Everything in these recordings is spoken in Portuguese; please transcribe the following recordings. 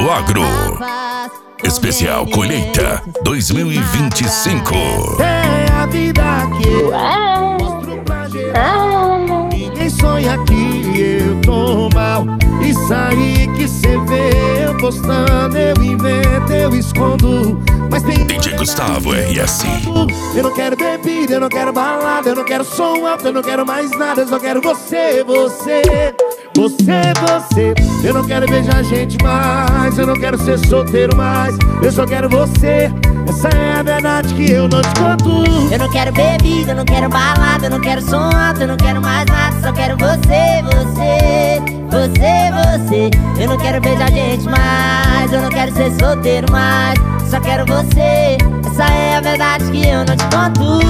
do Agro. Especial Colheita 2025. É a vida que eu mostro pra geral. Ninguém sonha que eu tô mal. Isso aí que cê vê eu postando, eu invento, eu escondo. Mas tem DJ Gustavo RS. Eu não quero bebida, eu não quero balada, eu não quero som alto, eu não quero mais nada, eu só quero você, você. Você, você. Eu não quero beijar gente mais, eu não quero ser solteiro mais, eu só quero você. Essa é a verdade que eu não te conto. Eu não quero bebida, eu não quero balada, eu não quero som alto, eu não quero mais nada, só quero você, você. Você, você. Eu não quero beijar gente mais, eu não quero ser solteiro mais, só quero você. Essa é a verdade que eu não te conto.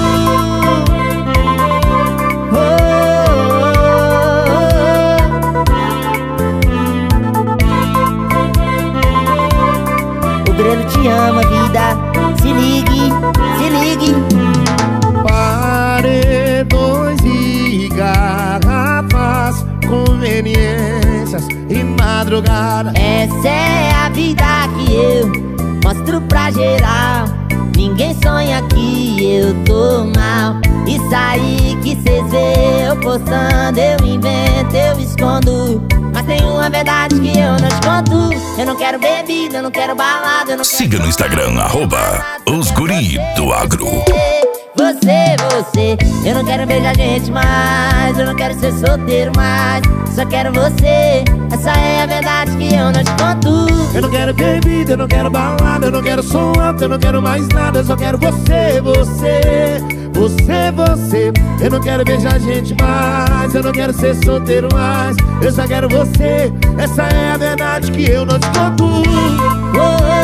O Grelo te ama, vida. Se ligue, se ligue. Paredões e garrafas, conveniências e madrugada. Essa é a vida que eu mostro pra geral. Ninguém sonha que eu tô mal. Isso aí que cês vê eu postando, eu invento, eu escondo. Mas tem uma verdade que eu não te conto. Eu não quero bebida, eu não quero balada, eu não Siga no Instagram, @osguri_do_agro. Você, você. Eu não quero beijar gente mais, eu não quero ser solteiro mais, só quero você. Essa é a verdade que eu não te conto. Eu não quero bebida, eu não quero balada, eu não quero som alto, eu não quero mais nada, eu só quero você, você. Você, você. Eu não quero beijar gente mais, eu não quero ser solteiro mais, eu só quero você. Essa é a verdade que eu não te conto. Oh,